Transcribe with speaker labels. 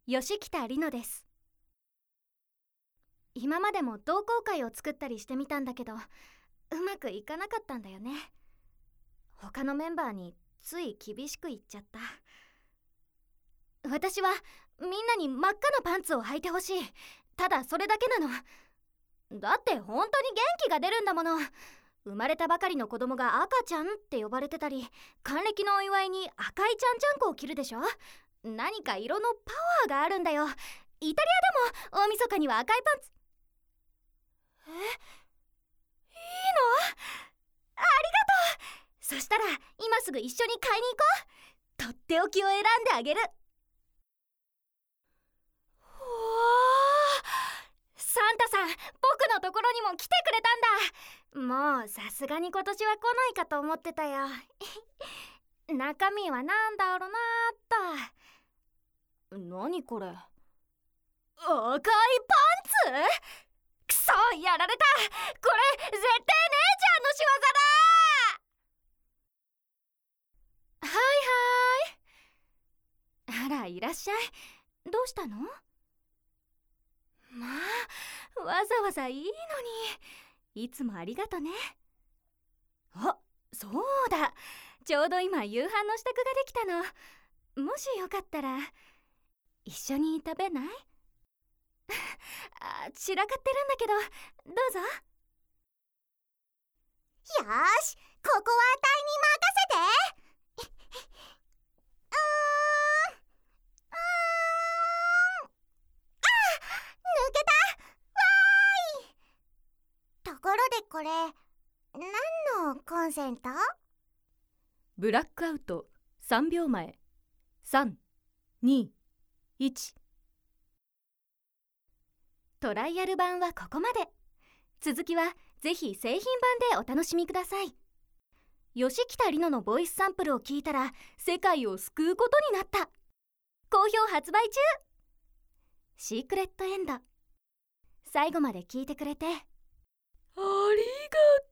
Speaker 1: 吉北里乃です。今までも同好会を作ったりしてみたんだけど、うまくいかなかったんだよね。他のメンバーについ厳しく言っちゃった。私はみんなに真っ赤なパンツを履いてほしい。ただそれだけなの。だって本当に元気が出るんだもの。生まれたばかりの子供が赤ちゃんって呼ばれてたり、還暦のお祝いに赤いちゃんちゃんこを着るでしょ。何か色のパワーがあるんだよ。イタリアでも大晦日には赤いパンツ。いいの？ありがとう。そしたら今すぐ一緒に買いに行こう。とっておきを選んであげる。おー、サンタさん、僕のところにも来てくれたんだ。もうさすがに今年は来ないかと思ってたよ。中身はなんだろうなーっと。何これ？赤いパンツ？くそ、やられた。これ絶対姉ちゃんの仕業だ。はいはい。あら、いらっしゃい。どうしたの？まあ、わざわざいいのに。いつもありがとね。あ、そうだ。ちょうど今夕飯の支度ができたの。もしよかったら一緒に食べない？散らかってるんだけど、どうぞ。
Speaker 2: よーし、ここはあたいに任せて。抜けた。わーい。ところでこれ何のコンセント？
Speaker 1: ブラックアウト3秒前。3、2、1。トライアル版はここまで。続きはぜひ製品版でお楽しみください。吉北里乃のボイスサンプルを聞いたら世界を救うことになった。好評発売中。シークレットエンド。最後まで聞いてくれてありがとう。